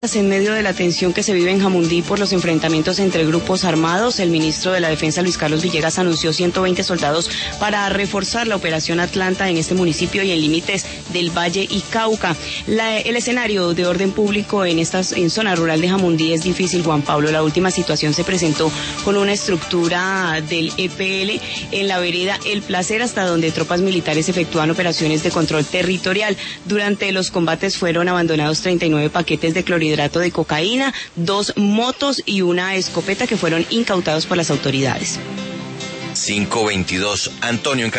En medio de la tensión que se vive en Jamundí por los enfrentamientos entre grupos armados, el ministro de la Defensa, Luis Carlos Villegas, anunció 120 soldados para reforzar la operación Atlanta en este municipio y en límites del Valle y Cauca. El escenario de orden público en zona rural de Jamundí es difícil, Juan Pablo. La última situación se presentó con una estructura del EPL en la vereda El Placer, hasta donde tropas militares efectúan operaciones de control territorial. Durante los combates fueron abandonados 39 paquetes de clorhidrato de cocaína, 2 motos y una escopeta que fueron incautados por las autoridades. 5:22. Antonio.